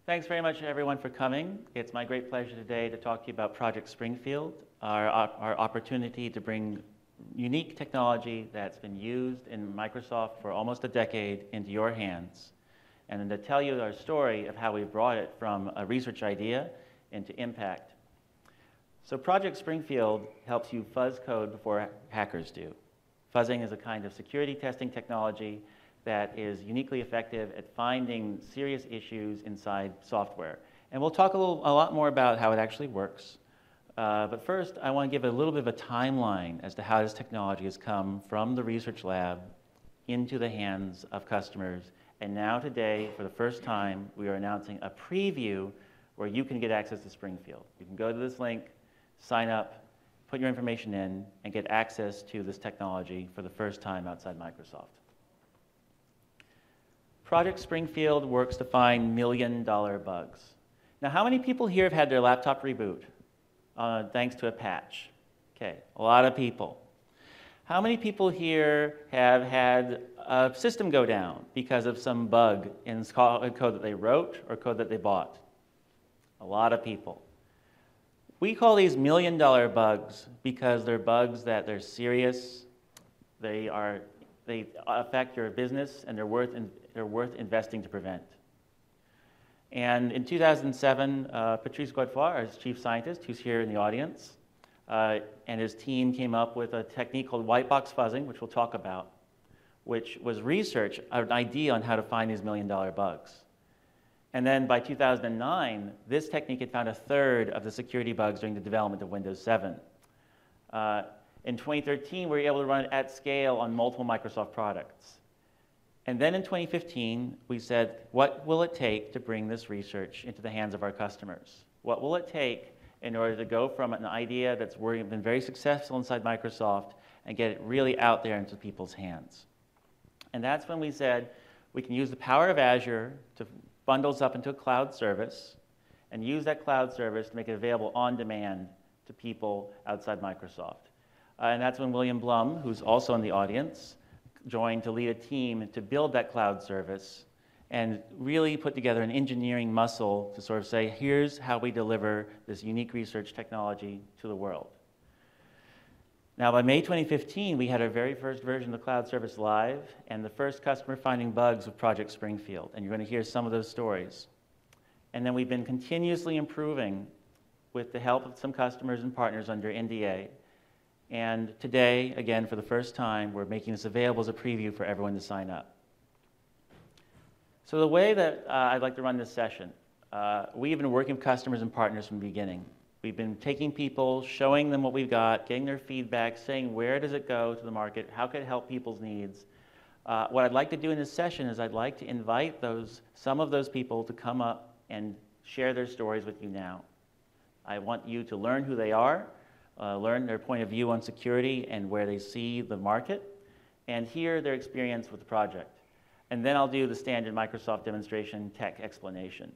Thanks very much, everyone, for coming. It's my great pleasure today to talk to you about Project Springfield, our opportunity to bring unique technology that's been used in Microsoft for almost a decade into your hands, and then to tell you our story of how we brought it from a research idea into impact. So Project Springfield helps you fuzz code before hackers do. Fuzzing is a kind of security testing technology that is uniquely effective at finding serious issues inside software. And we'll talk a lot more about how it actually works. But first, I want to give a little bit of a timeline as to how this technology has come from the research lab into the hands of customers. And now today, for the first time, we are announcing a preview where you can get access to Springfield. You can go to this link, sign up, put your information in, and get access to this technology for the first time outside Microsoft. Project Springfield works to find million-dollar bugs. Now, how many people here have had their laptop reboot thanks to a patch? Okay, a lot of people. How many people here have had a system go down because of some bug in code that they wrote or code that they bought? A lot of people. We call these million-dollar bugs because they're bugs that they're serious, they affect your business, and they're worth investing to prevent. And in 2007, Patrice Godefroy, our chief scientist, who's here in the audience, and his team came up with a technique called white box fuzzing, which we'll talk about, which was research, an idea on how to find these million-dollar bugs. And then by 2009, this technique had found a third of the security bugs during the development of Windows 7. In 2013, we were able to run it at scale on multiple Microsoft products. And then in 2015, we said, what will it take to bring this research into the hands of our customers? What will it take in order to go from an idea that's been very successful inside Microsoft and get it really out there into people's hands? And that's when we said, we can use the power of Azure to bundle us up into a cloud service and use that cloud service to make it available on demand to people outside Microsoft. And that's when William Blum, who's also in the audience, joined to lead a team to build that cloud service and really put together an engineering muscle to sort of say, here's how we deliver this unique research technology to the world. Now, by May 2015, we had our very first version of the cloud service live, and the first customer finding bugs with Project Springfield, and you're going to hear some of those stories. And then we've been continuously improving with the help of some customers and partners under NDA. And today, again, for the first time, we're making this available as a preview for everyone to sign up. So the way that I'd like to run this session, we've been working with customers and partners from the beginning. We've been taking people, showing them what we've got, getting their feedback, saying where does it go to the market, how can it help people's needs. What I'd like to do in this session is I'd like to invite some of those people to come up and share their stories with you now. I want you to learn who they are, learn their point of view on security and where they see the market, and hear their experience with the project. And then I'll do the standard Microsoft demonstration tech explanation.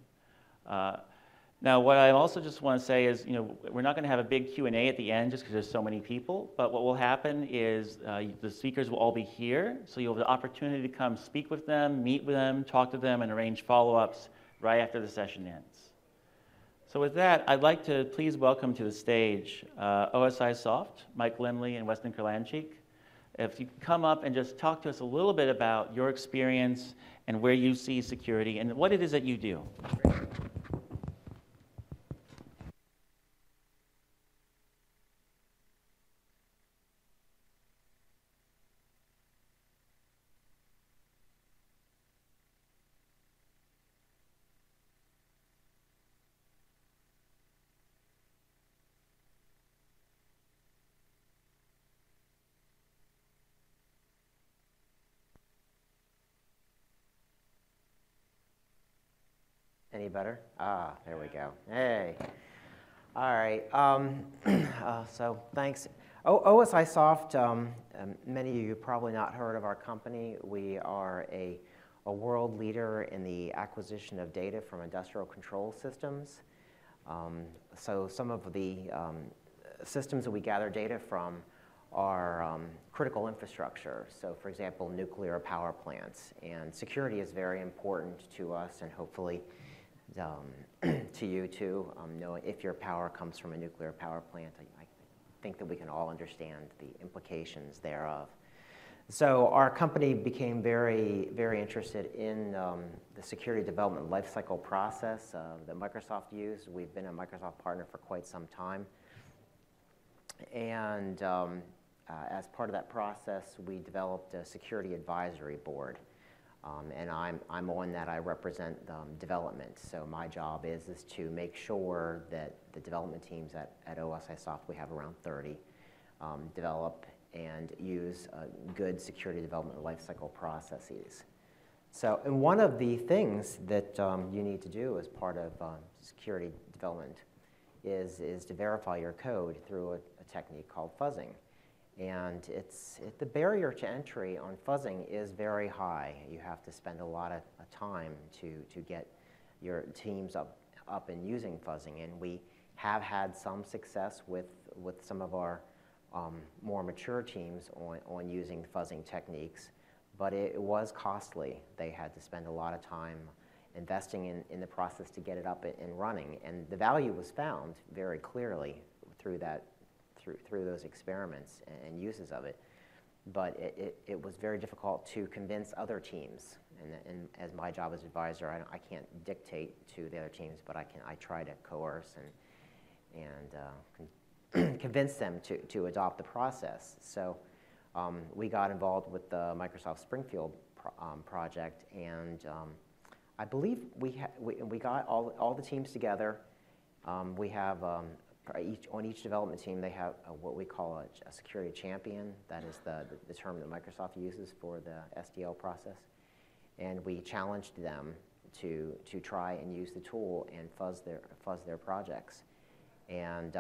Now, what I also just want to say is, we're not going to have a big Q&A at the end just because there's so many people, but what will happen is the speakers will all be here, so you'll have the opportunity to come speak with them, meet with them, talk to them, and arrange follow-ups right after the session ends. So with that, I'd like to please welcome to the stage OSIsoft, Mike Limley and Weston Kurlanchik. If you could come up and just talk to us a little bit about your experience and where you see security and what it is that you do. Any better? Ah, there we go. Hey. All right. So thanks. OSIsoft, many of you have probably not heard of our company. We are a world leader in the acquisition of data from industrial control systems. So some of the systems that we gather data from are critical infrastructure. So for example, nuclear power plants. And security is very important to us, and hopefully to you too, knowing if your power comes from a nuclear power plant. I think that we can all understand the implications thereof. So our company became very, very interested in the security development lifecycle process that Microsoft used. We've been a Microsoft partner for quite some time. And as part of that process, we developed a security advisory board. And I'm on that. I represent development. So my job is to make sure that the development teams at OSIsoft, we have around 30, develop and use good security development lifecycle processes. So, and one of the things that you need to do as part of security development is to verify your code through a technique called fuzzing. And the barrier to entry on fuzzing is very high. You have to spend a lot of time to get your teams up and using fuzzing. And we have had some success with some of our more mature teams on using fuzzing techniques, but it was costly. They had to spend a lot of time investing in the process to get it up and running. And the value was found very clearly through those experiments and uses of it. But it was very difficult to convince other teams. And as my job as advisor, I can't dictate to the other teams, but I try to coerce and convince them to adopt the process. So we got involved with the Microsoft Springfield project, and I believe we got all the teams together. We have on each development team they have what we call a security champion. That is the term that Microsoft uses for the SDL process, and we challenged them to try and use the tool and fuzz their projects, and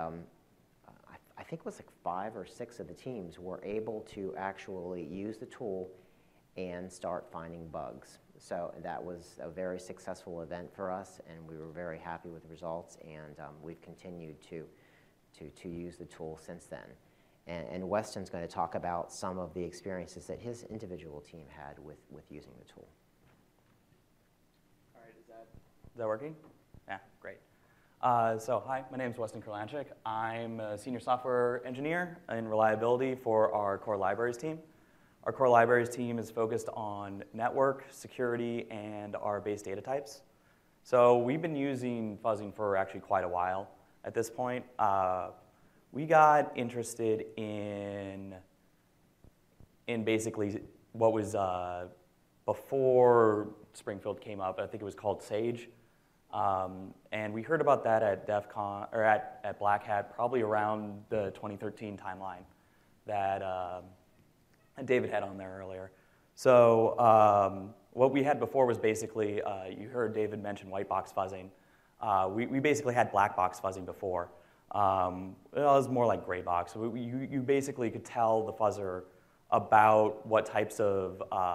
I think it was like 5 or 6 of the teams were able to actually use the tool and start finding bugs. So that was a very successful event for us, and we were very happy with the results, and we've continued to use the tool since then. And Weston's going to talk about some of the experiences that his individual team had with using the tool. All right, is that working? Yeah, great. So hi, my name is Weston Kurlanchik. I'm a senior software engineer in reliability for our core libraries team. Our core libraries team is focused on network, security, and our base data types. So we've been using fuzzing for actually quite a while at this point. We got interested in basically what was before Springfield came up. I think it was called Sage. And we heard about that at DEF CON, or at Black Hat, probably around the 2013 timeline that David had on there earlier. So what we had before was basically, you heard David mention white box fuzzing. We basically had black box fuzzing before. It was more like gray box. So you basically could tell the fuzzer about what types of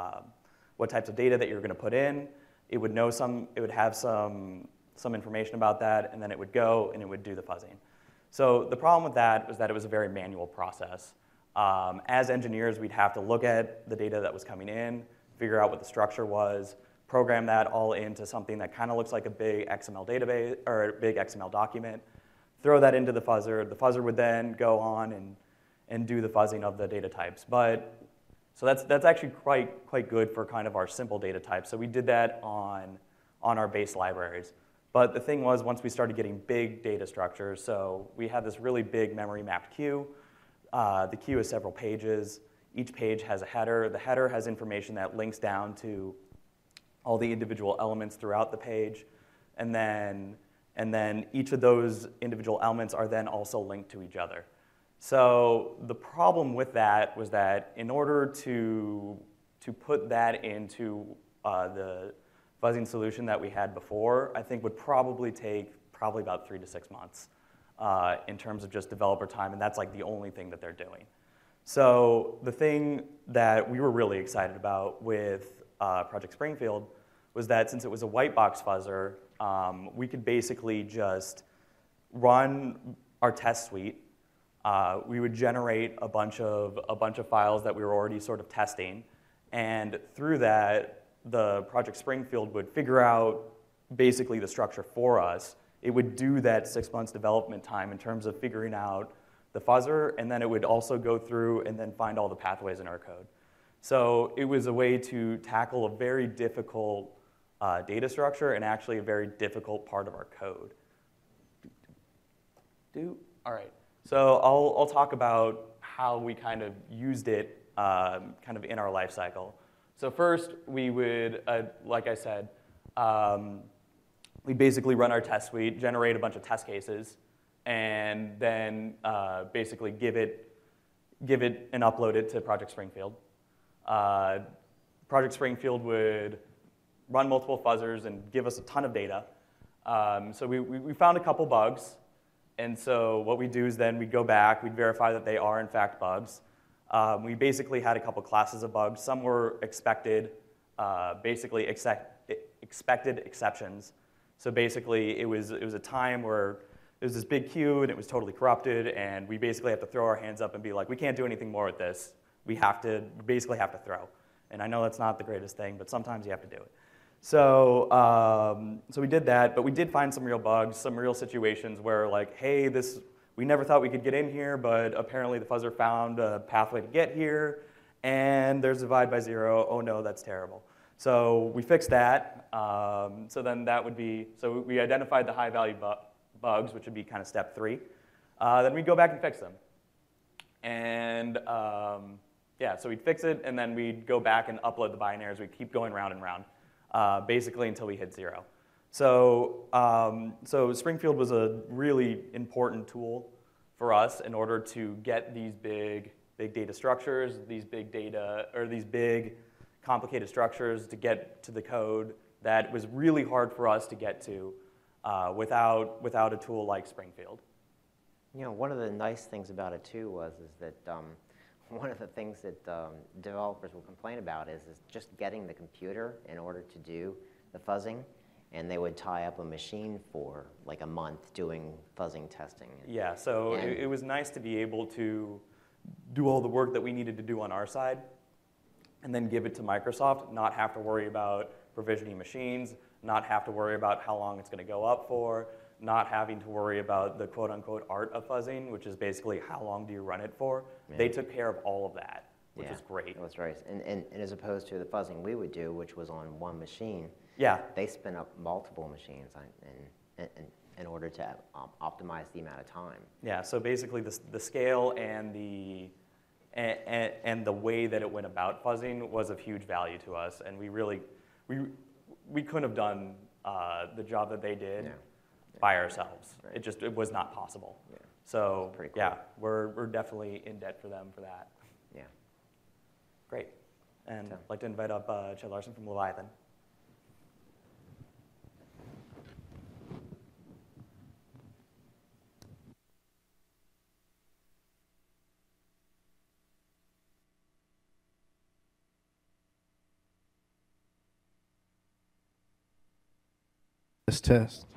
data that you're going to put in. It would know it would have some information about that, and then it would go and it would do the fuzzing. So the problem with that was that it was a very manual process. As engineers, we'd have to look at the data that was coming in, figure out what the structure was, program that all into something that kind of looks like a big XML database or a big XML document, throw that into the fuzzer. The fuzzer would then go on and do the fuzzing of the data types. So that's actually quite good for kind of our simple data types. So we did that on our base libraries. But the thing was, once we started getting big data structures, so we had this really big memory mapped queue. The queue is several pages. Each page has a header. The header has information that links down to all the individual elements throughout the page. And then each of those individual elements are then also linked to each other. So the problem with that was that in order to put that into the fuzzing solution that we had before, I think would probably take about 3 to 6 months in terms of just developer time, and that's like the only thing that they're doing. So the thing that we were really excited about with Project Springfield was that since it was a white box fuzzer, we could basically just run our test suite. We would generate a bunch of files that we were already sort of testing, and through that, the Project Springfield would figure out basically the structure for us. It would do that 6 months development time in terms of figuring out the fuzzer, and then it would also go through and then find all the pathways in our code. So it was a way to tackle a very difficult data structure and actually a very difficult part of our code. All right. So I'll talk about how we kind of used it kind of in our life cycle. So first, we would, like I said, we basically run our test suite, generate a bunch of test cases, and then basically give it and upload it to Project Springfield. Project Springfield would run multiple fuzzers and give us a ton of data. So we found a couple bugs. And so what we do is then we go back, we verify that they are in fact bugs. We basically had a couple classes of bugs. Some were expected, basically expected exceptions. So basically it was a time where there was this big queue and it was totally corrupted, and we basically have to throw our hands up and be like, we can't do anything more with this. We basically have to throw. And I know that's not the greatest thing, but sometimes you have to do it. So, so we did that, but we did find some real bugs, some real situations where like, hey, we never thought we could get in here, but apparently the fuzzer found a pathway to get here, and there's a divide by zero. Oh no, that's terrible. So we fixed that. So then that would be, so we identified the high value bugs, which would be kind of step 3. Then we go back and fix them. And yeah, so we'd fix it, and then we'd go back and upload the binaries. We'd keep going round and round. Basically until we hit 0. So, so Springfield was a really important tool for us in order to get these big data structures, these big complicated structures to get to the code that was really hard for us to get to without a tool like Springfield. You know, one of the nice things about it too is that one of the things that developers will complain about is just getting the computer in order to do the fuzzing, and they would tie up a machine for like a month doing fuzzing testing. Yeah, so it was nice to be able to do all the work that we needed to do on our side and then give it to Microsoft, not have to worry about provisioning machines, not have to worry about how long it's going to go up for, not having to worry about the quote-unquote art of fuzzing, which is basically how long do you run it for. Yeah. They took care of all of that, which is great. It was right. And as opposed to the fuzzing we would do, which was on one machine, they spin up multiple machines in order to optimize the amount of time. Yeah, so basically the scale and the way that it went about fuzzing was of huge value to us, and we couldn't have done the job that they did by ourselves. Right. It was not possible. Yeah. So cool. Yeah, we're definitely in debt for them for that. Yeah. Great. And I'd like to invite up Chad Larson from Leviathan. Test.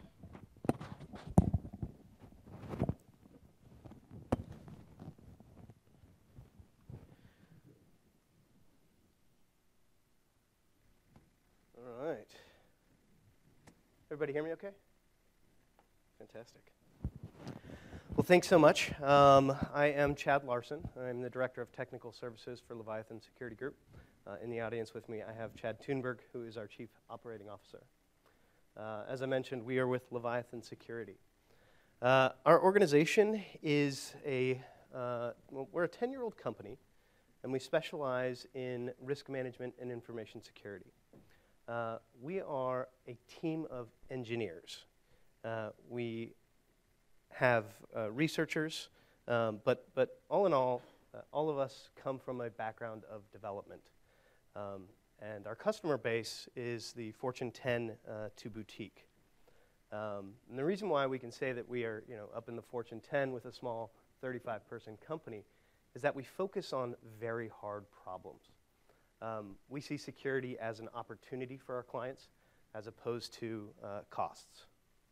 All right. Everybody hear me okay? Fantastic. Well, thanks so much. I am Chad Larson. I'm the Director of Technical Services for Leviathan Security Group. In the audience with me, I have Chad Thunberg, who is our Chief Operating Officer. As I mentioned, we are with Leviathan Security. Our organization is we're a 10-year-old company, and we specialize in risk management and information security. We are a team of engineers. We have researchers, but all in all of us come from a background of development. And our customer base is the Fortune 10 to boutique. And the reason why we can say that we are up in the Fortune 10 with a small 35-person company is that we focus on very hard problems. We see security as an opportunity for our clients as opposed to costs.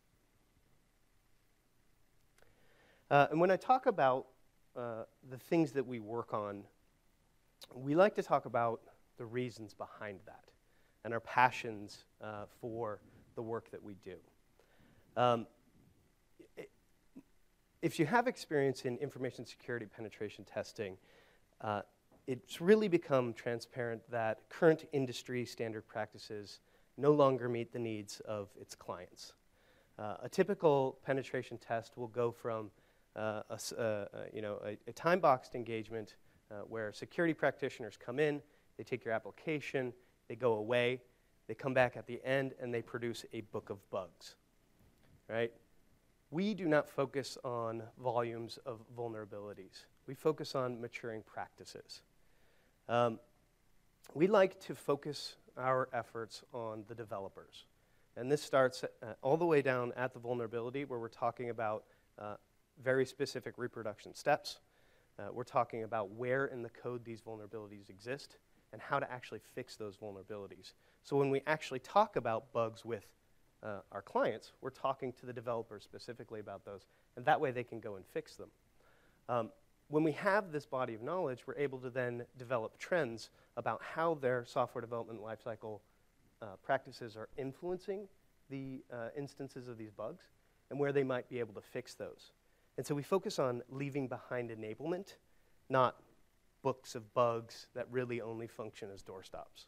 And when I talk about the things that we work on, we like to talk about the reasons behind that and our passions for the work that we do. If you have experience in information security penetration testing, it's really become transparent that current industry standard practices no longer meet the needs of its clients. A typical penetration test will go from a time-boxed engagement where security practitioners come in, they take your application, they go away, they come back at the end, and they produce a book of bugs, right? We do not focus on volumes of vulnerabilities. We focus on maturing practices. We like to focus our efforts on the developers. And this starts all the way down at the vulnerability, where we're talking about very specific reproduction steps. We're talking about where in the code these vulnerabilities exist and how to actually fix those vulnerabilities. So when we actually talk about bugs with our clients, we're talking to the developers specifically about those, and that way they can go and fix them. When we have this body of knowledge, we're able to then develop trends about how their software development lifecycle practices are influencing the instances of these bugs and where they might be able to fix those. And so we focus on leaving behind enablement, not books of bugs that really only function as doorstops.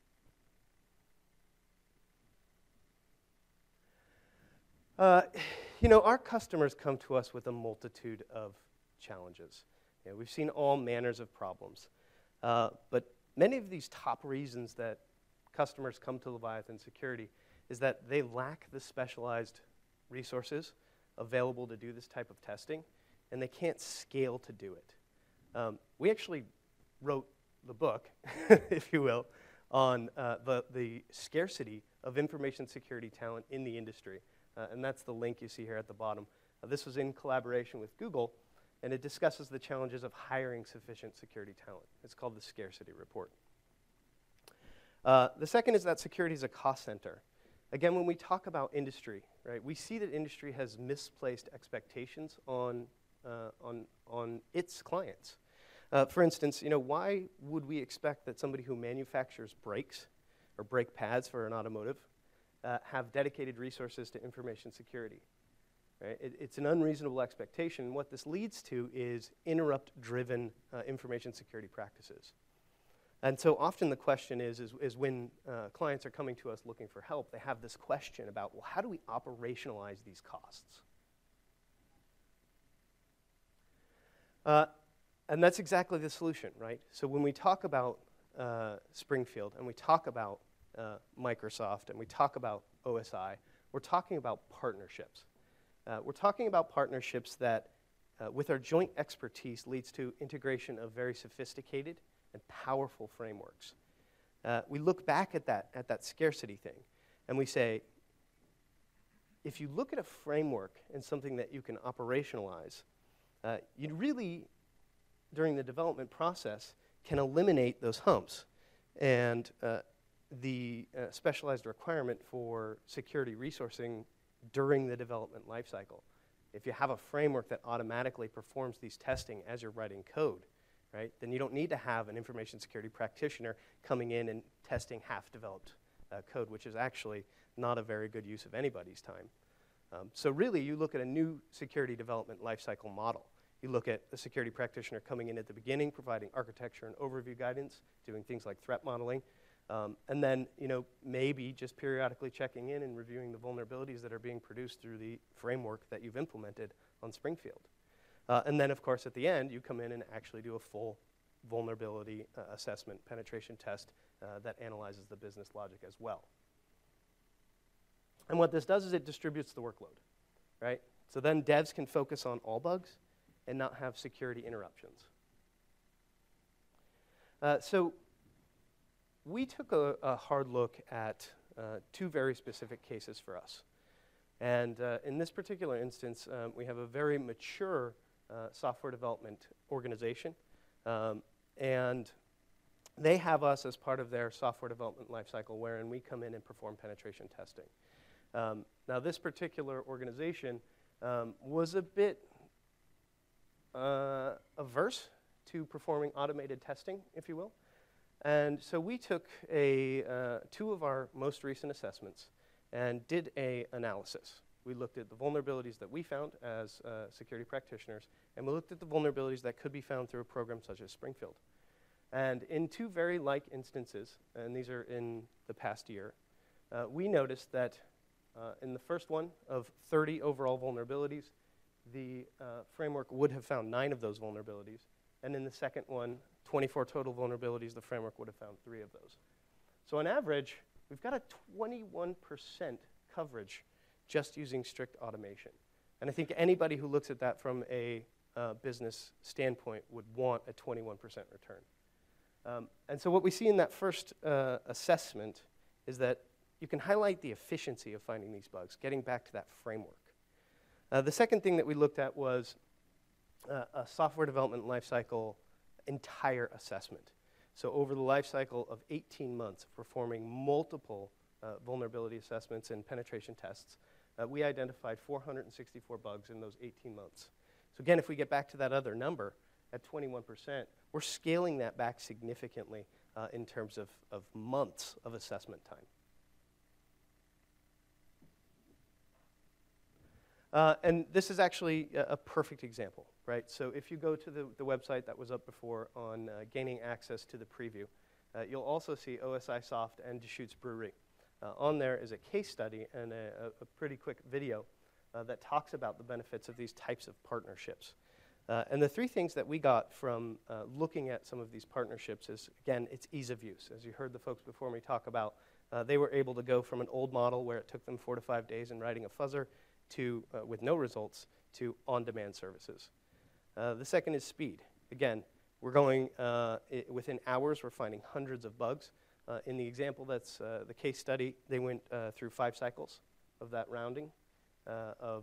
Our customers come to us with a multitude of challenges. We've seen all manners of problems. But many of these top reasons that customers come to Leviathan Security is that they lack the specialized resources available to do this type of testing, and they can't scale to do it. We actually wrote the book, if you will, on the scarcity of information security talent in the industry. And that's the link you see here at the bottom. This was in collaboration with Google, and it discusses the challenges of hiring sufficient security talent. It's called the Scarcity Report. The second is that security is a cost center. Again, when we talk about industry, right, we see that industry has misplaced expectations on its clients. For instance, why would we expect that somebody who manufactures brakes or brake pads for an automotive have dedicated resources to information security? Right? It's an unreasonable expectation. What this leads to is interrupt-driven information security practices. And so often the question is when clients are coming to us looking for help, they have this question about, well, how do we operationalize these costs? And that's exactly the solution, right? So when we talk about Springfield and we talk about Microsoft and we talk about OSI, we're talking about partnerships. We're talking about partnerships that, with our joint expertise, leads to integration of very sophisticated and powerful frameworks. We look back at that scarcity thing, and we say, if you look at a framework and something that you can operationalize, you really, during the development process, can eliminate those humps and the specialized requirement for security resourcing during the development lifecycle. If you have a framework that automatically performs these testing as you're writing code, right, then you don't need to have an information security practitioner coming in and testing half-developed code, which is actually not a very good use of anybody's time. So really, you look at a new security development lifecycle model. You look at the security practitioner coming in at the beginning, providing architecture and overview guidance, doing things like threat modeling, and then maybe just periodically checking in and reviewing the vulnerabilities that are being produced through the framework that you've implemented on Springfield. And then, of course, at the end, you come in and actually do a full vulnerability assessment, penetration test that analyzes the business logic as well. And what this does is it distributes the workload, right? So then devs can focus on all bugs and not have security interruptions. So we took a hard look at two very specific cases for us. And in this particular instance, we have a very mature software development organization, and they have us as part of their software development lifecycle, wherein we come in and perform penetration testing. Now, this particular organization was a bit averse to performing automated testing, if you will. And so we took two of our most recent assessments, and did an analysis. We looked at the vulnerabilities that we found as security practitioners, and we looked at the vulnerabilities that could be found through a program such as Springfield. And in two very like instances, and these are in the past year, we noticed that in the first one of 30 overall vulnerabilities, the framework would have found 9 of those vulnerabilities. And in the second one, 24 total vulnerabilities, the framework would have found 3 of those. So on average, we've got a 21% coverage just using strict automation. And I think anybody who looks at that from a business standpoint would want a 21% return. And so what we see in that first assessment is that you can highlight the efficiency of finding these bugs, getting back to that framework. The second thing that we looked at was a software development lifecycle entire assessment. So over the lifecycle of 18 months of performing multiple vulnerability assessments and penetration tests, we identified 464 bugs in those 18 months. So again, if we get back to that other number at 21%, we're scaling that back significantly in terms of months of assessment time. And this is actually a perfect example, right? So if you go to the website that was up before on gaining access to the preview, you'll also see OSIsoft and Deschutes Brewery. On there is a case study and a pretty quick video that talks about the benefits of these types of partnerships. And the 3 things that we got from looking at some of these partnerships is, again, it's ease of use. As you heard the folks before me talk about, they were able to go from an old model where it took them 4 to 5 days in writing a fuzzer to, with no results, to on-demand services. The second is speed. Again, we're going, within hours, we're finding hundreds of bugs. In the example that's the case study, they went through 5 cycles of that rounding of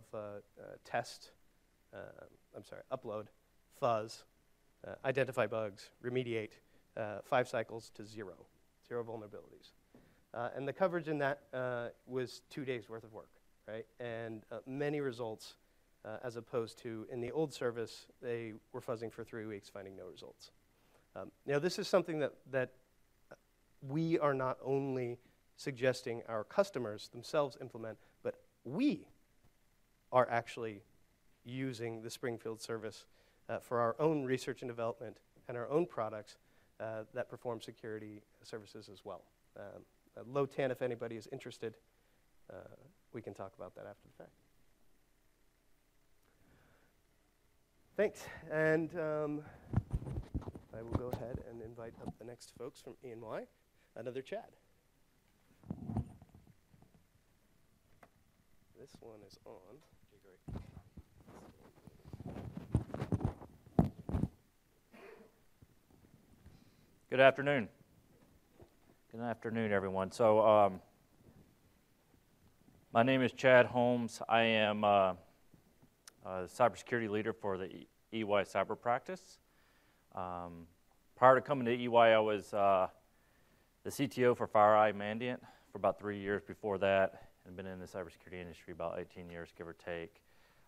upload, fuzz, identify bugs, remediate, 5 cycles to 0 vulnerabilities. And the coverage in that was 2 days worth of work, right? And many results, as opposed to in the old service, they were fuzzing for 3 weeks, finding no results. Now, this is something that we are not only suggesting our customers themselves implement, but we are actually using the Springfield service for our own research and development and our own products that perform security services as well. Low-10, if anybody is interested, we can talk about that after the fact. Thanks. And I will go ahead and invite up the next folks from E&Y, another Chad. This one is on. Okay, great. Good afternoon. Good afternoon, everyone. So my name is Chad Holmes. I am a cybersecurity leader for the EY cyber practice. Prior to coming to EY, I was the CTO for FireEye Mandiant for about 3 years before that, and been in the cybersecurity industry about 18 years, give or take.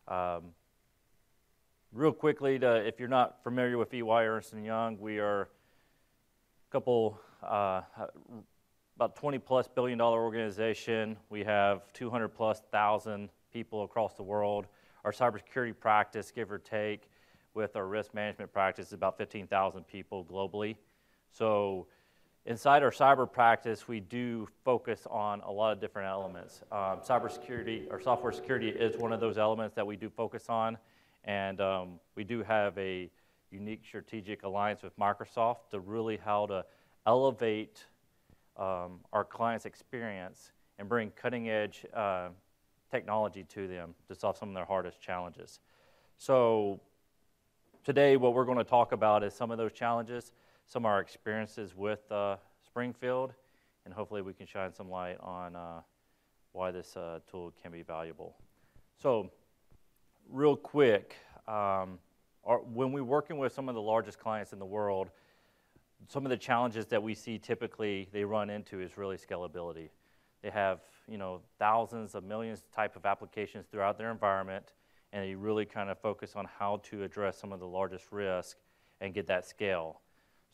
Real quickly, if you're not familiar with EY Ernst & Young, we are a couple, about $20+ billion organization. We have 200+ thousand people across the world. Our cybersecurity practice, give or take, with our risk management practice is about 15,000 people globally. So inside our cyber practice, we do focus on a lot of different elements. Cybersecurity or software security is one of those elements that we do focus on, and we do have a unique strategic alliance with Microsoft to really how to elevate our clients' experience and bring cutting-edge technology to them to solve some of their hardest challenges. So today, what we're going to talk about is some of those challenges, some of our experiences with Springfield, and hopefully we can shine some light on why this tool can be valuable. So real quick, when we're working with some of the largest clients in the world, some of the challenges that we see typically they run into is really scalability. They have, thousands of millions type of applications throughout their environment, and they really kind of focus on how to address some of the largest risks and get that scale.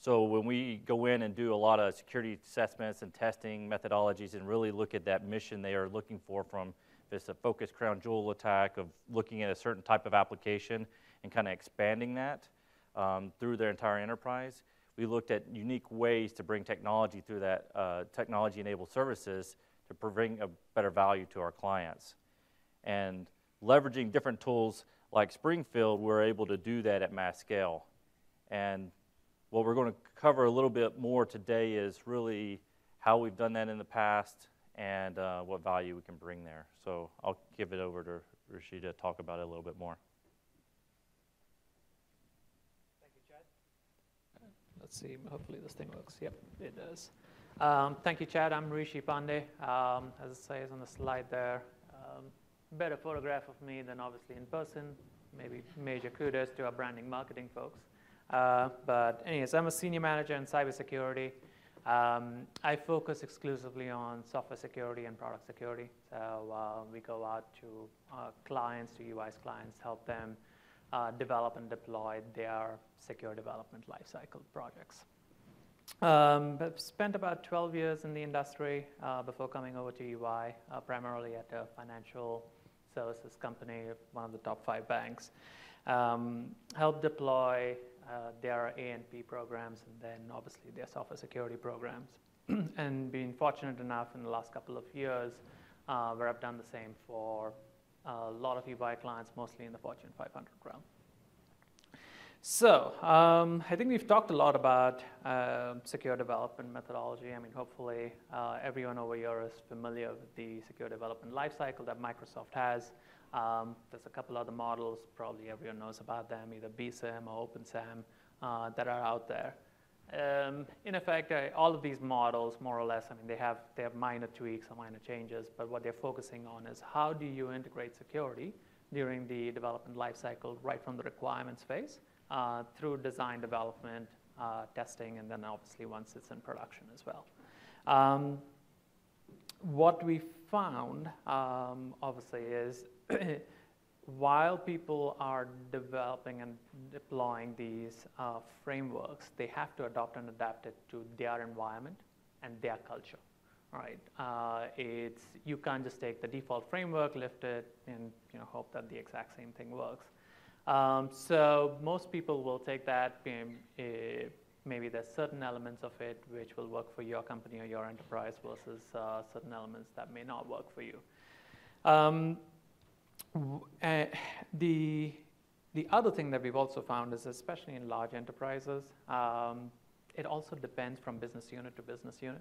So when we go in and do a lot of security assessments and testing methodologies and really look at that mission they are looking for, from if it's a focused crown jewel attack of looking at a certain type of application and kind of expanding that through their entire enterprise, we looked at unique ways to bring technology through that technology-enabled services to bring a better value to our clients. And leveraging different tools like Springfield, we're able to do that at mass scale. And what we're going to cover a little bit more today is really how we've done that in the past and what value we can bring there. So I'll give it over to Rishi to talk about it a little bit more. Thank you, Chad. Let's see, hopefully this thing works. Yep, it does. Thank you, Chad. I'm Rishi Pandey. As it says on the slide there, better photograph of me than obviously in person. Maybe major kudos to our branding marketing folks. But anyways, I'm a senior manager in cybersecurity. I focus exclusively on software security and product security. So we go out to clients, to UI's clients, help them develop and deploy their secure development lifecycle projects. I've spent about 12 years in the industry before coming over to UI, primarily at a financial services company, one of the top 5 banks. Helped deploy their A&P programs and then obviously their software security programs. And been fortunate enough in the last couple of years where I've done the same for a lot of UI clients, mostly in the Fortune 500 realm. So I think we've talked a lot about secure development methodology. I mean, hopefully everyone over here is familiar with the secure development lifecycle that Microsoft has. There's a couple other models, probably everyone knows about them, either BSIM or OpenSAM, that are out there. In effect, all of these models, more or less, I mean, they have minor tweaks or minor changes, but what they're focusing on is how do you integrate security during the development lifecycle, right from the requirements phase through design development, testing, and then obviously once it's in production as well. What we found, obviously, is while people are developing and deploying these frameworks, they have to adopt and adapt it to their environment and their culture. All right, you can't just take the default framework, lift it, and hope that the exact same thing works. So most people will take that. Maybe there's certain elements of it which will work for your company or your enterprise versus certain elements that may not work for you. The other thing that we've also found is, especially in large enterprises, it also depends from business unit to business unit.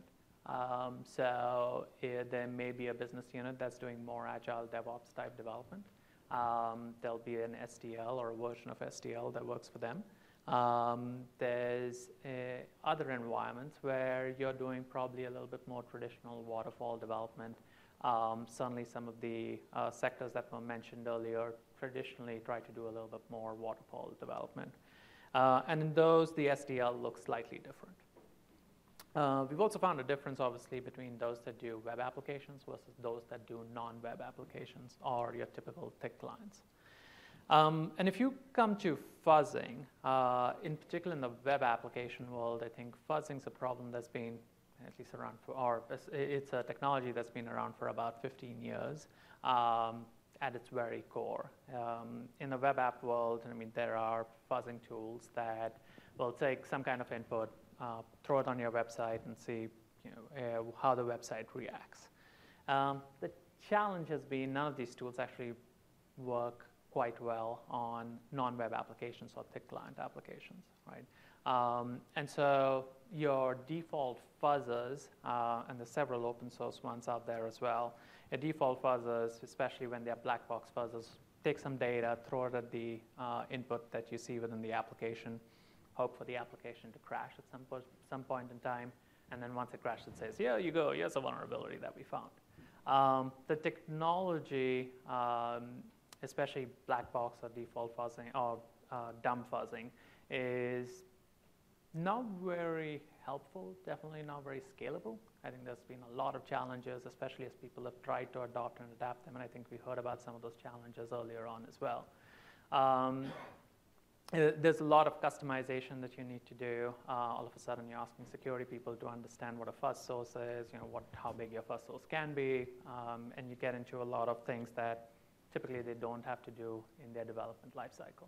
So there may be a business unit that's doing more agile DevOps type development. There'll be an SDL or a version of SDL that works for them. There's other environments where you're doing probably a little bit more traditional waterfall development. Certainly some of the sectors that were mentioned earlier traditionally try to do a little bit more waterfall development. And in those, the SDL looks slightly different. We've also found a difference, obviously, between those that do web applications versus those that do non-web applications or your typical thick clients. And if you come to fuzzing, in particular in the web application world, I think fuzzing's a problem that's been at least around it's a technology that's been around for about 15 years at its very core. In the web app world, I mean, there are fuzzing tools that will take some kind of input, throw it on your website and see how the website reacts. The challenge has been none of these tools actually work quite well on non-web applications or thick client applications, right? And so your default fuzzers, and there's several open source ones out there as well, your default fuzzers, especially when they're black box fuzzers, take some data, throw it at the input that you see within the application, hope for the application to crash at some point in time, and then once it crashes, it says, here you go, here's a vulnerability that we found. The technology, especially black box or default fuzzing or dumb fuzzing, is not very helpful, definitely not very scalable. I think there's been a lot of challenges, especially as people have tried to adopt and adapt them, and I think we heard about some of those challenges earlier on as well. there's a lot of customization that you need to do. All of a sudden, you're asking security people to understand what a fuzz source is, how big your fuzz source can be, and you get into a lot of things that typically they don't have to do in their development lifecycle.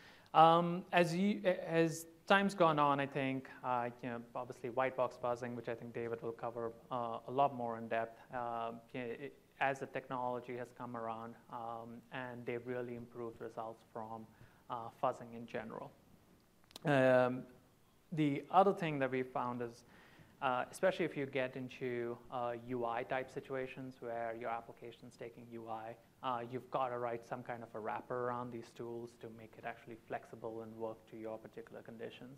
As time's gone on, I think, obviously white box fuzzing, which I think David will cover a lot more in depth, as the technology has come around, and they've really improved results from fuzzing in general. The other thing that we found is, especially if you get into UI type situations where your application's taking UI, you've got to write some kind of a wrapper around these tools to make it actually flexible and work to your particular conditions.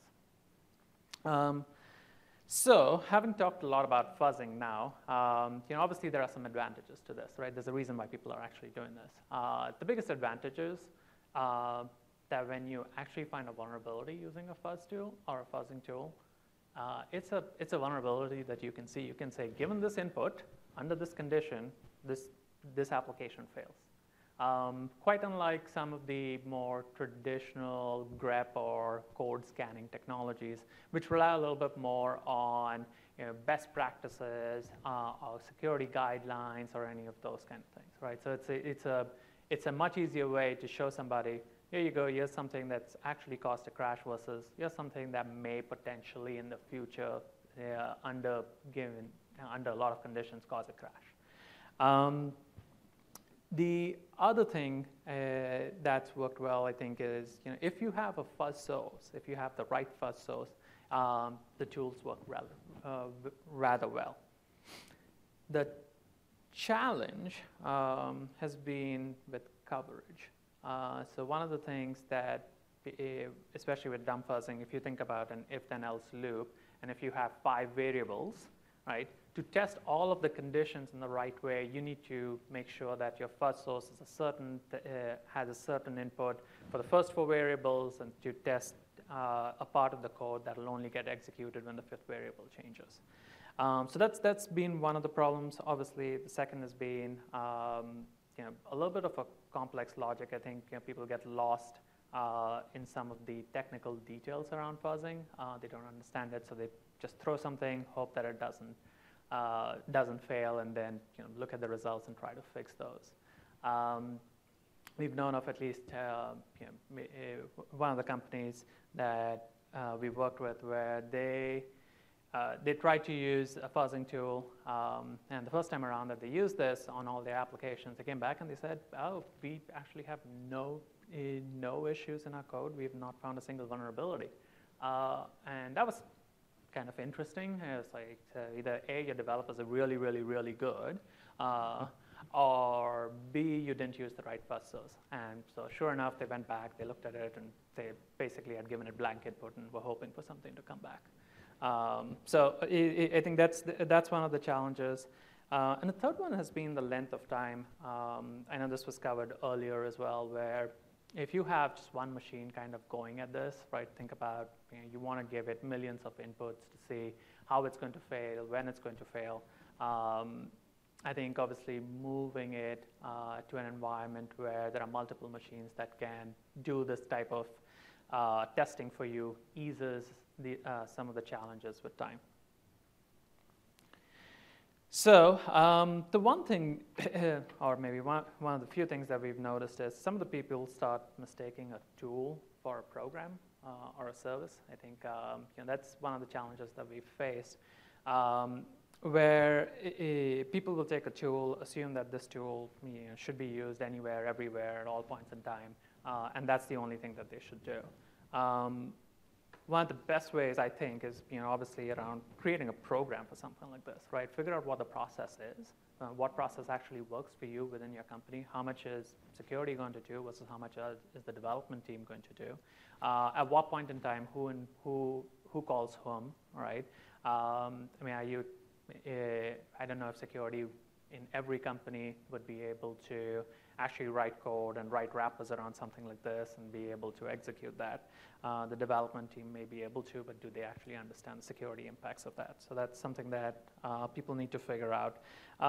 So having talked a lot about fuzzing now, obviously there are some advantages to this, right? There's a reason why people are actually doing this. The biggest advantage is that when you actually find a vulnerability using a fuzz tool or a fuzzing tool, it's a vulnerability that you can see. You can say, given this input, under this condition, this application fails. Quite unlike some of the more traditional grep or code scanning technologies, which rely a little bit more on best practices or security guidelines or any of those kind of things, right? So it's a much easier way to show somebody, here you go, here's something that's actually caused a crash versus here's something that may potentially in the future, under a lot of conditions, cause a crash. The other thing that's worked well, I think, is if you have a fuzz source, if you have the right fuzz source, the tools work rather well. The challenge has been with coverage. So one of the things that, especially with dumb fuzzing, if you think about an if-then-else loop, and if you have 5 variables, right, to test all of the conditions in the right way, you need to make sure that your fuzz source is has a certain input for the first 4 variables, and to test a part of the code that will only get executed when the 5th variable changes. So that's been one of the problems. Obviously, the second has been a little bit of a complex logic. I think people get lost in some of the technical details around fuzzing. They don't understand it, so they just throw something, hope that it doesn't fail, and then look at the results and try to fix those. We've known of at least one of the companies that we worked with where they tried to use a fuzzing tool, and the first time around that they used this on all their applications, they came back and they said, oh, we actually have no issues in our code. We have not found a single vulnerability. And that was kind of interesting. It's like either A, your developers are really, really, really good, or B, you didn't use the right fuzz source. And so sure enough, they went back, they looked at it, and they basically had given it blank input and were hoping for something to come back. So I think that's one of the challenges. And the third one has been the length of time. I know this was covered earlier as well, where if you have just one machine kind of going at this, right, think about you want to give it millions of inputs to see how it's going to fail, when it's going to fail. I think obviously moving it to an environment where there are multiple machines that can do this type of testing for you eases some of the challenges with time. So the one thing, or maybe one of the few things that we've noticed is some of the people start mistaking a tool for a program or a service. I think that's one of the challenges that we've faced, where people will take a tool, assume that this tool should be used anywhere, everywhere, at all points in time, and that's the only thing that they should do. One of the best ways, I think, is obviously around creating a program for something like this, right? Figure out what the process is, what process actually works for you within your company, how much is security going to do versus how much is the development team going to do, at what point in time, who calls whom, right? I mean, I don't know if security in every company would be able to actually write code and write wrappers around something like this and be able to execute that. The development team may be able to, but do they actually understand the security impacts of that? So that's something that people need to figure out.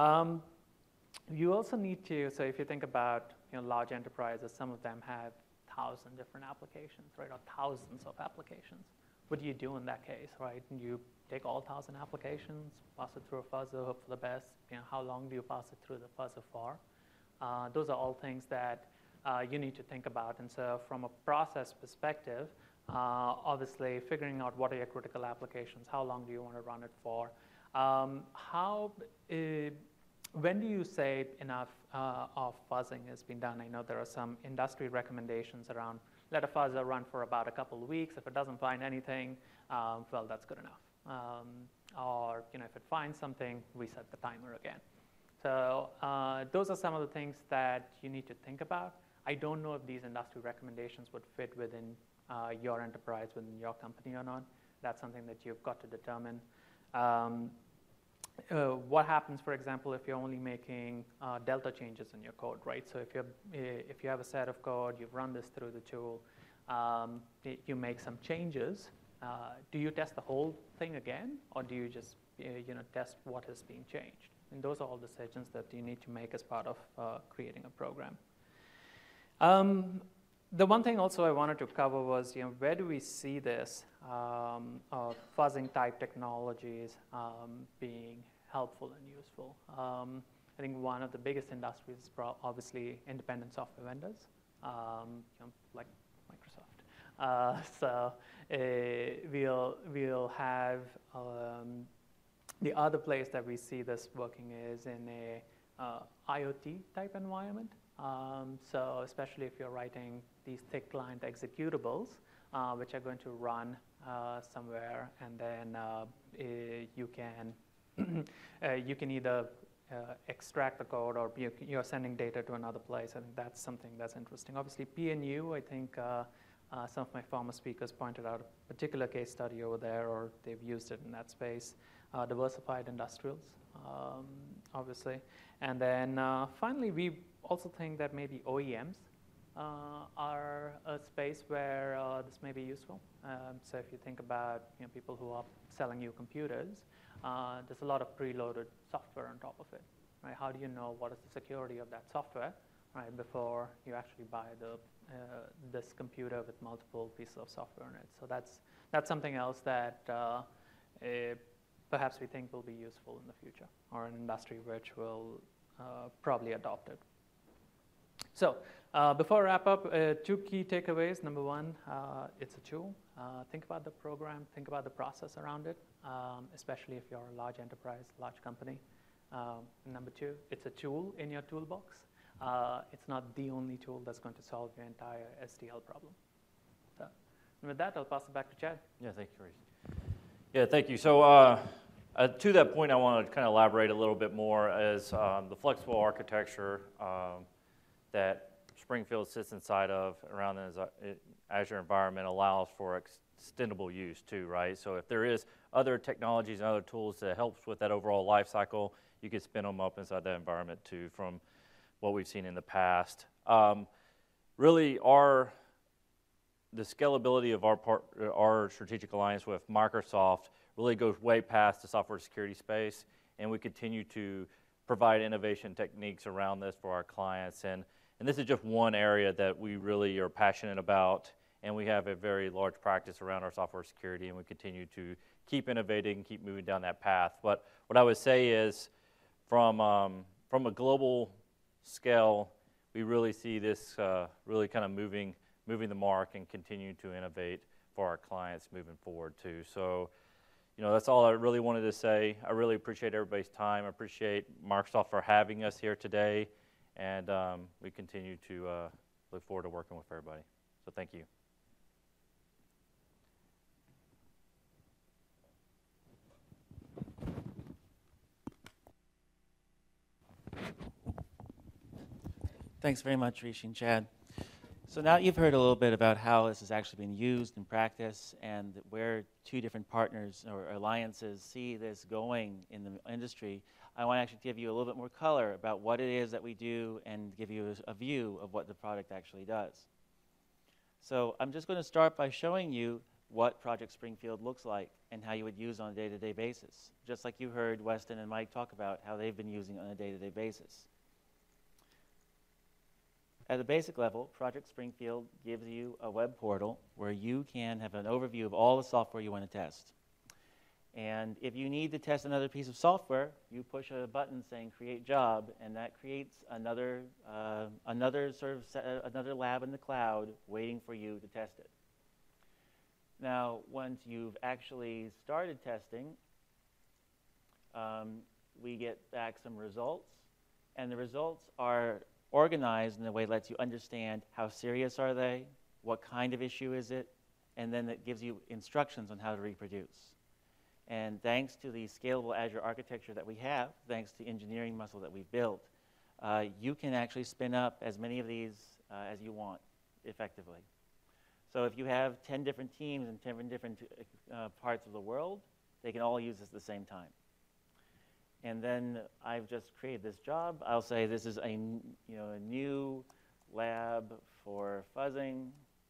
You also need to, so if you think about large enterprises, some of them have 1,000 different applications, right, or thousands of applications. What do you do in that case, right? And you take all 1,000 applications, pass it through a fuzzer, hope for the best. How long do you pass it through the fuzzer for? Those are all things that you need to think about. And so from a process perspective, obviously figuring out what are your critical applications, how long do you want to run it for, when do you say enough of fuzzing has been done? I know there are some industry recommendations around let a fuzzer run for about a couple of weeks. If it doesn't find anything, well, that's good enough. Or if it finds something, reset the timer again. So those are some of the things that you need to think about. I don't know if these industry recommendations would fit within your enterprise, within your company or not. That's something that you've got to determine. What happens, for example, if you're only making delta changes in your code, right? So if you have a set of code, you've run this through the tool, you make some changes, do you test the whole thing again, or do you just test what is being changed? And those are all decisions that you need to make as part of creating a program. The one thing also I wanted to cover was, where do we see this fuzzing type technologies being helpful and useful? I think one of the biggest industries is obviously independent software vendors, like Microsoft. So we'll have the other place that we see this working is in a IoT type environment. So especially if you're writing these thick client executables, which are going to run somewhere, and then you can either extract the code or you're sending data to another place. I think that's something that's interesting. Obviously, P&U, I think some of my former speakers pointed out a particular case study over there, or they've used it in that space. Diversified industrials, obviously. And then finally, we also think that maybe OEMs are a space where this may be useful. So if you think about people who are selling you computers, there's a lot of preloaded software on top of it. Right? How do you know what is the security of that software, right, before you actually buy this computer with multiple pieces of software in it? So that's something else that perhaps we think will be useful in the future, or an industry which will probably adopt it. So before I wrap up, 2 key takeaways. Number one, it's a tool. Think about the program, think about the process around it, especially if you're a large enterprise, large company. Number 2, it's a tool in your toolbox. It's not the only tool that's going to solve your entire SDL problem. So, and with that, I'll pass it back to Chad. Yeah, thank you, Reese. Yeah, thank you. So to that point, I want to kind of elaborate a little bit more as the flexible architecture that Springfield sits inside of around the Azure environment allows for extendable use too, right? So if there is other technologies and other tools that helps with that overall life cycle, you can spin them up inside that environment too from what we've seen in the past. Really, the scalability of our strategic alliance with Microsoft really goes way past the software security space, and we continue to provide innovation techniques around this for our clients. And this is just one area that we really are passionate about, and we have a very large practice around our software security, and we continue to keep innovating, keep moving down that path. But what I would say is from a global scale, we really see this really kind of moving the mark and continue to innovate for our clients moving forward too. So, that's all I really wanted to say. I really appreciate everybody's time. I appreciate Microsoft for having us here today, and we continue to look forward to working with everybody. So thank you. Thanks very much, Rishi and Chad. So now you've heard a little bit about how this is actually being used in practice and where 2 different partners or alliances see this going in the industry. I want to actually give you a little bit more color about what it is that we do and give you a view of what the product actually does. So I'm just going to start by showing you what Project Springfield looks like and how you would use it on a day-to-day basis, just like you heard Weston and Mike talk about how they've been using it on a day-to-day basis. At the basic level, Project Springfield gives you a web portal where you can have an overview of all the software you want to test. And if you need to test another piece of software, you push a button saying create job, and that creates another another lab in the cloud waiting for you to test it. Now, once you've actually started testing, we get back some results, and the results are organized in a way that lets you understand how serious are they, what kind of issue is it, and then it gives you instructions on how to reproduce. And thanks to the scalable Azure architecture that we have, thanks to the engineering muscle that we've built, you can actually spin up as many of these as you want effectively. So if you have 10 different teams in 10 different parts of the world, they can all use this at the same time. And then I've just created this job. I'll say this is a new lab for fuzzing.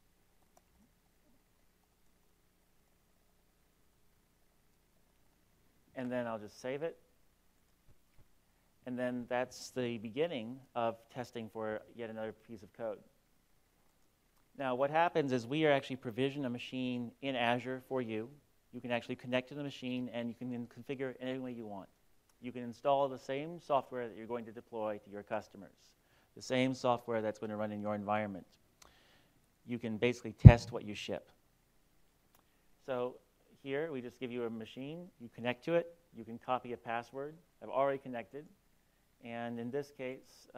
And then I'll just save it. And then that's the beginning of testing for yet another piece of code. Now, what happens is we are actually provision a machine in Azure for you. You can actually connect to the machine, and you can configure it any way you want. You can install the same software that you're going to deploy to your customers, the same software that's going to run in your environment. You can basically test what you ship. So here, we just give you a machine. You connect to it. You can copy a password. I've already connected. And in this case,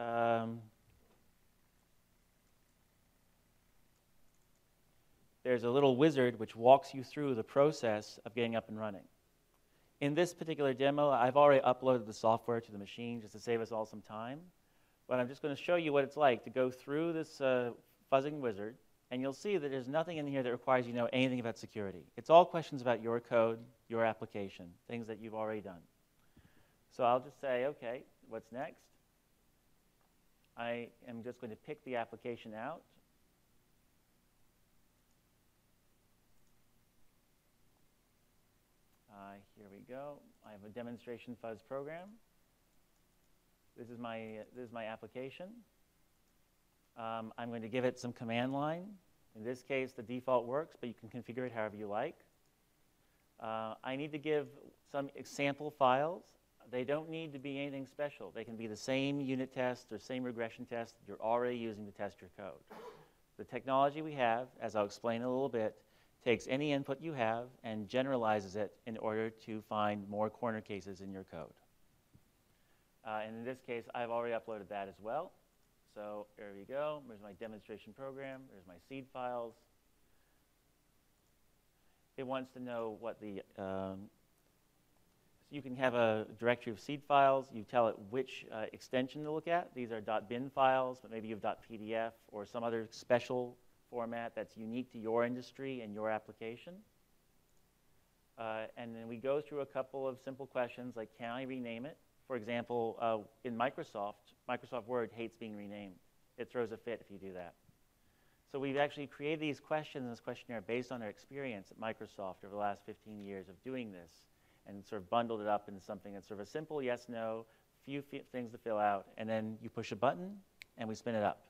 there's a little wizard which walks you through the process of getting up and running. In this particular demo, I've already uploaded the software to the machine just to save us all some time. But I'm just going to show you what it's like to go through this fuzzing wizard. And you'll see that there's nothing in here that requires you to know anything about security. It's all questions about your code, your application, things that you've already done. So I'll just say, OK, what's next? I am just going to pick the application out. Here we go. I have a demonstration fuzz program. This is my application. I'm going to give it some command line. In this case, the default works, but you can configure it however you like. I need to give some example files. They don't need to be anything special. They can be the same unit test or same regression test that you're already using to test your code. The technology we have, as I'll explain in a little bit, takes any input you have and generalizes it in order to find more corner cases in your code. And in this case, I've already uploaded that as well. So there we go. There's my demonstration program. There's my seed files. It wants to know what the so you can have a directory of seed files. You tell it which extension to look at. These are .bin files, but maybe you have .pdf or some other special format that's unique to your industry and your application. And then we go through a couple of simple questions like, can I rename it? For example, in Microsoft Word hates being renamed. It throws a fit if you do that. So we've actually created these questions in this questionnaire based on our experience at Microsoft over the last 15 years of doing this and sort of bundled it up into something that's sort of a simple yes, no, few things to fill out, and then you push a button and we spin it up.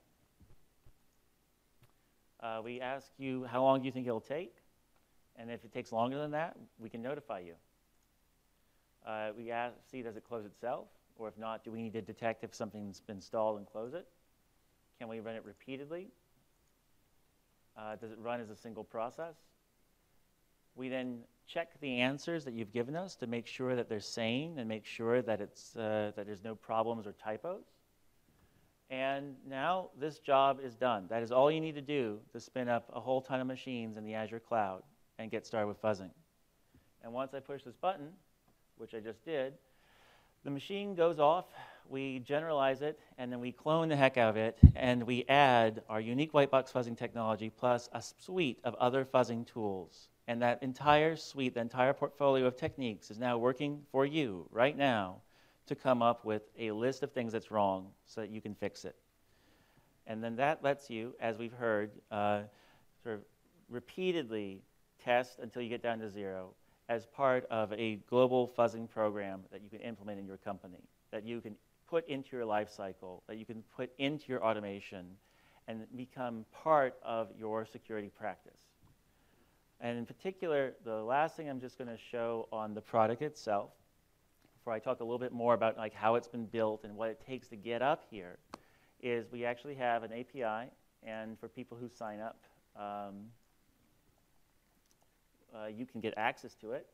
We ask you, how long do you think it'll take? And if it takes longer than that, we can notify you. We ask, see, does it close itself? Or if not, do we need to detect if something's been installed and close it? Can we run it repeatedly? Does it run as a single process? We then check the answers that you've given us to make sure that they're sane and make sure that, that there's no problems or typos. And now this job is done. That is all you need to do to spin up a whole ton of machines in the Azure cloud and get started with fuzzing. And once I push this button, which I just did, the machine goes off, we generalize it, and then we clone the heck out of it, and we add our unique white box fuzzing technology plus a suite of other fuzzing tools. And that entire suite, the entire portfolio of techniques is now working for you right now to come up with a list of things that's wrong so that you can fix it. And then that lets you, as we've heard, sort of repeatedly test until you get down to zero as part of a global fuzzing program that you can implement in your company, that you can put into your life cycle, that you can put into your automation, and become part of your security practice. And in particular, the last thing I'm just going to show on the product itself, before I talk a little bit more about like how it's been built and what it takes to get up here, is we actually have an API, and for people who sign up, you can get access to it.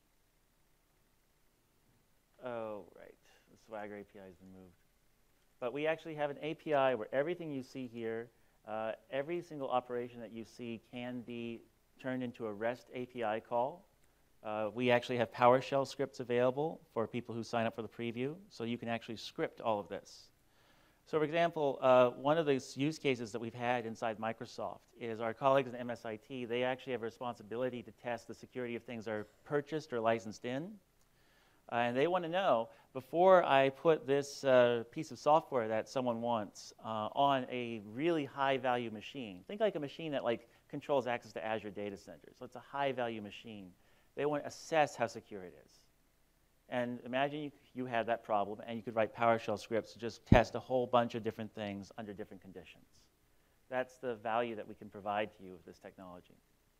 Oh, right. The Swagger API has been moved. But we actually have an API where everything you see here, every single operation that you see can be turned into a REST API call. We actually have PowerShell scripts available for people who sign up for the preview, so you can actually script all of this. So for example, one of these use cases that we've had inside Microsoft is our colleagues in MSIT, they actually have a responsibility to test the security of things that are purchased or licensed in. And they want to know, before I put this piece of software that someone wants on a really high-value machine, think like a machine that like controls access to Azure data centers. So it's a high-value machine. They want to assess how secure it is. And imagine you had that problem, and you could write PowerShell scripts to just test a whole bunch of different things under different conditions. That's the value that we can provide to you with this technology.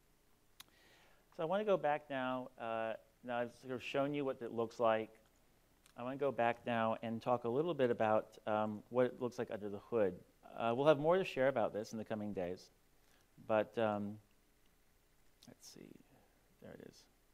So I want to go back now. Now I've sort of shown you what it looks like. I want to go back now and talk a little bit about what it looks like under the hood. We'll have more to share about this in the coming days. But let's see. There it is.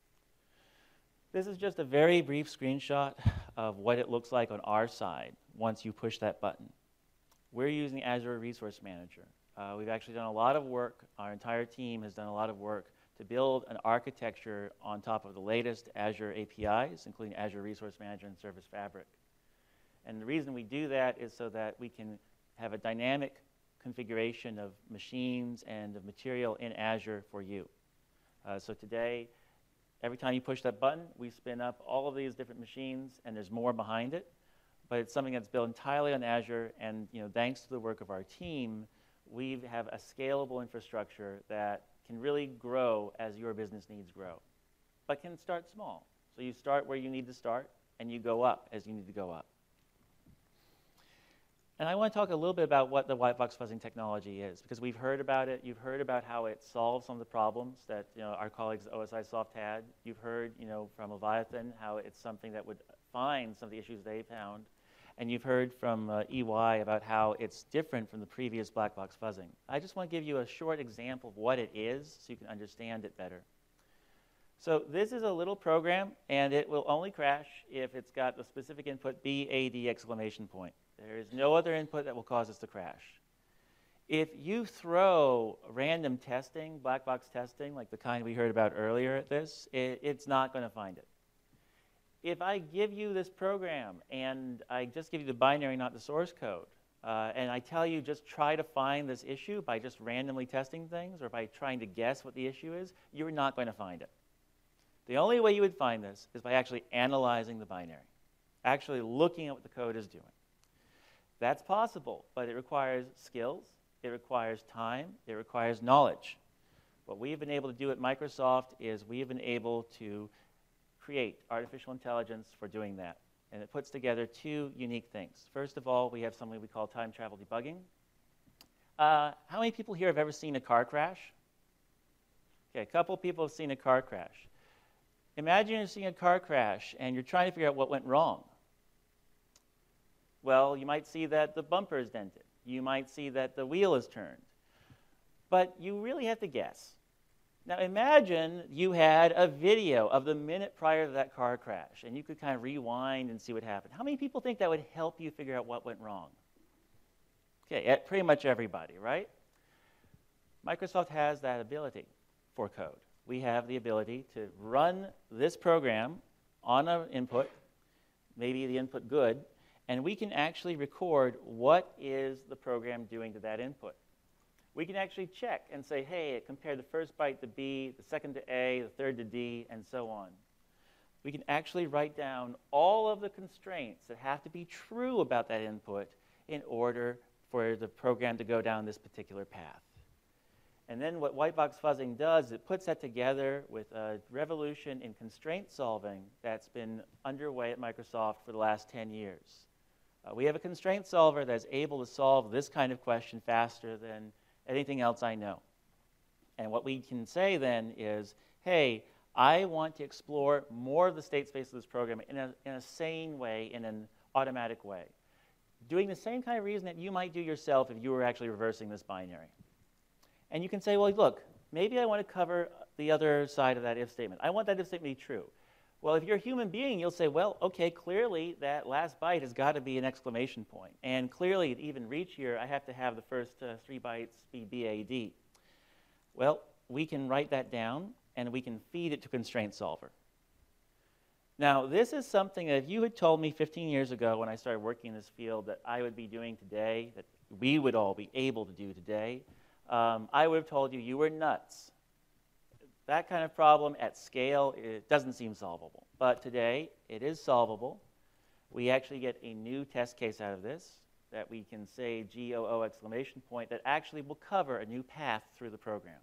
This is just a very brief screenshot of what it looks like on our side once you push that button. We're using Azure Resource Manager. We've actually done a lot of work. Our entire team has done a lot of work to build an architecture on top of the latest Azure APIs, including Azure Resource Manager and Service Fabric. And the reason we do that is so that we can have a dynamic configuration of machines and of material in Azure for you. So today, every time you push that button, we spin up all of these different machines, and there's more behind it. But it's something that's built entirely on Azure, and thanks to the work of our team, we have a scalable infrastructure that can really grow as your business needs grow, but can start small. So you start where you need to start, and you go up as you need to go up. And I want to talk a little bit about what the white box fuzzing technology is, because we've heard about it. You've heard about how it solves some of the problems that our colleagues at OSIsoft had. You've heard from Leviathan how it's something that would find some of the issues they found. And you've heard from EY about how it's different from the previous black box fuzzing. I just want to give you a short example of what it is so you can understand it better. So this is a little program, and it will only crash if it's got the specific input BAD exclamation point. There is no other input that will cause this to crash. If you throw random testing, black box testing, like the kind we heard about earlier at this, it's not going to find it. If I give you this program, and I just give you the binary, not the source code, and I tell you just try to find this issue by just randomly testing things or by trying to guess what the issue is, you're not going to find it. The only way you would find this is by actually analyzing the binary, actually looking at what the code is doing. That's possible, but it requires skills, it requires time, it requires knowledge. What we've been able to do at Microsoft is we've been able to create artificial intelligence for doing that. And it puts together two unique things. First of all, we have something we call time travel debugging. How many people here have ever seen a car crash? Okay, a couple people have seen a car crash. Imagine you're seeing a car crash and you're trying to figure out what went wrong. Well, you might see that the bumper is dented. You might see that the wheel is turned. But you really have to guess. Now imagine you had a video of the minute prior to that car crash, and you could kind of rewind and see what happened. How many people think that would help you figure out what went wrong? Okay, pretty much everybody, right? Microsoft has that ability for code. We have the ability to run this program on an input, maybe the input good, and we can actually record what is the program doing to that input. We can actually check and say, hey, it compared the first byte to B, the second to A, the third to D, and so on. We can actually write down all of the constraints that have to be true about that input in order for the program to go down this particular path. And then what white box fuzzing does, it puts that together with a revolution in constraint solving that's been underway at Microsoft for the last 10 years. We have a constraint solver that's able to solve this kind of question faster than anything else I know. And what we can say then is, hey, I want to explore more of the state space of this program in a sane way, in an automatic way, doing the same kind of reason that you might do yourself if you were actually reversing this binary. And you can say, well, look, maybe I want to cover the other side of that if statement. I want that if statement to be true. Well, if you're a human being, you'll say, well, okay, clearly that last byte has got to be an exclamation point. And clearly, to even reach here, I have to have the first 3 bytes be BAD. Well, we can write that down, and we can feed it to constraint solver. Now, this is something that if you had told me 15 years ago when I started working in this field that I would be doing today, that we would all be able to do today, I would have told you you were nuts. That kind of problem at scale, it doesn't seem solvable. But today, it is solvable. We actually get a new test case out of this that we can say GOO exclamation point that actually will cover a new path through the program.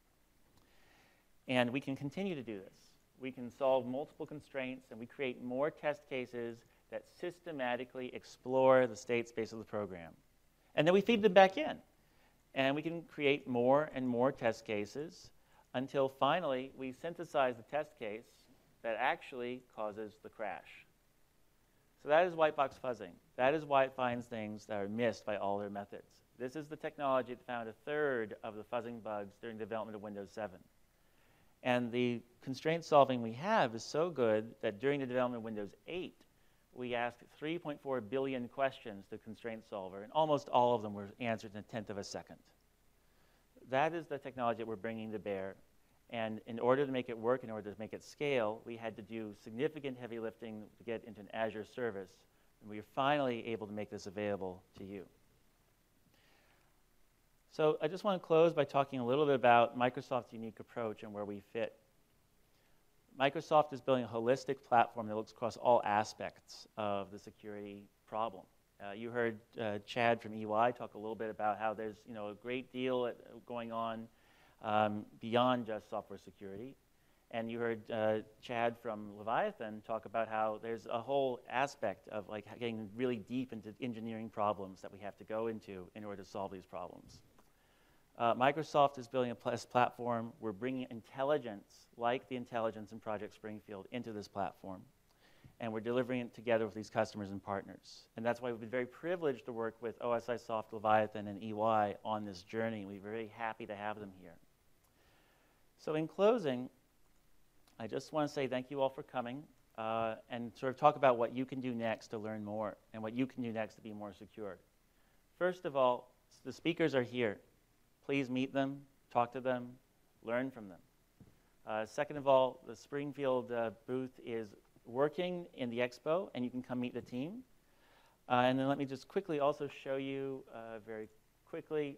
And we can continue to do this. We can solve multiple constraints, and we create more test cases that systematically explore the state space of the program. And then we feed them back in. And we can create more and more test cases until finally we synthesize the test case that actually causes the crash. So that is white box fuzzing. That is why it finds things that are missed by all their methods. This is the technology that found a third of the fuzzing bugs during the development of Windows 7. And the constraint solving we have is so good that during the development of Windows 8, we asked 3.4 billion questions to constraint solver, and almost all of them were answered in a tenth of a second. That is the technology that we're bringing to bear. And in order to make it work, in order to make it scale, we had to do significant heavy lifting to get into an Azure service. And we were finally able to make this available to you. So I just want to close by talking a little bit about Microsoft's unique approach and where we fit. Microsoft is building a holistic platform that looks across all aspects of the security problem. You heard Chad from EY talk a little bit about how there's a great deal going on beyond just software security. And you heard Chad from Leviathan talk about how there's a whole aspect of getting really deep into engineering problems that we have to go into in order to solve these problems. Microsoft is building a platform. We're bringing intelligence, like the intelligence in Project Springfield, into this platform. And we're delivering it together with these customers and partners. And that's why we've been very privileged to work with OSIsoft, Leviathan, and EY on this journey. We're very happy to have them here. So in closing, I just want to say thank you all for coming and sort of talk about what you can do next to learn more and what you can do next to be more secure. First of all, the speakers are here. Please meet them, talk to them, learn from them. Second of all, the Springfield booth is working in the expo, and you can come meet the team. And then let me just quickly also show you very quickly,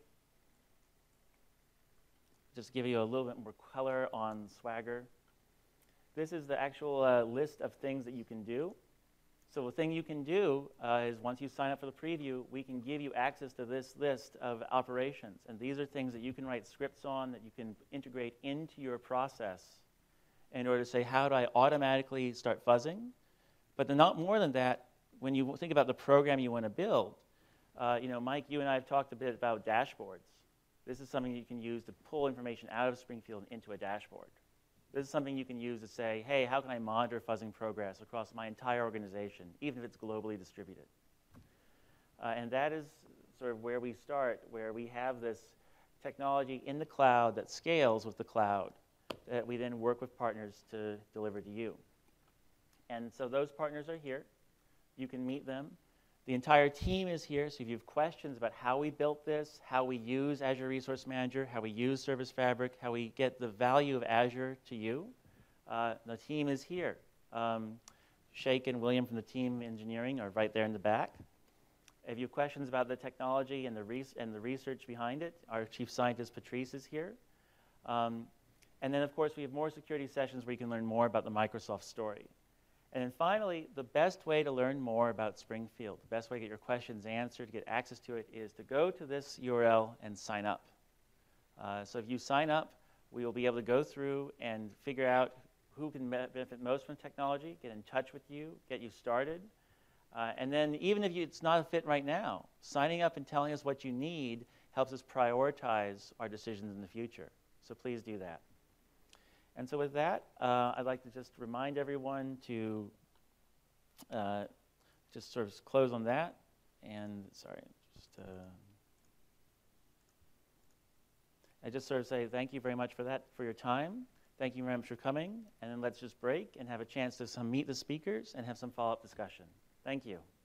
just give you a little bit more color on Swagger. This is the actual list of things that you can do. So the thing you can do is once you sign up for the preview, we can give you access to this list of operations. And these are things that you can write scripts on, that you can integrate into your process in order to say, how do I automatically start fuzzing? But then not more than that, when you think about the program you want to build, Mike, you and I have talked a bit about dashboards. This is something you can use to pull information out of Springfield into a dashboard. This is something you can use to say, hey, how can I monitor fuzzing progress across my entire organization, even if it's globally distributed? And that is sort of where we start, where we have this technology in the cloud that scales with the cloud that we then work with partners to deliver to you. And so those partners are here. You can meet them. The entire team is here, so if you have questions about how we built this, how we use Azure Resource Manager, how we use Service Fabric, how we get the value of Azure to you, the team is here. Sheikh and William from the team engineering are right there in the back. If you have questions about the technology and the research behind it, our chief scientist, Patrice, is here. And then, of course, we have more security sessions where you can learn more about the Microsoft story. And then finally, the best way to learn more about Springfield, the best way to get your questions answered, to get access to it, is to go to this URL and sign up. So if you sign up, we will be able to go through and figure out who can benefit most from technology, get in touch with you, get you started. And then even if it's not a fit right now, signing up and telling us what you need helps us prioritize our decisions in the future. So please do that. And so with that, I'd like to just remind everyone to just sort of close on that. And sorry, I just sort of say thank you very much for your time. Thank you very much for coming. And then let's just break and have a chance to meet the speakers and have some follow-up discussion. Thank you.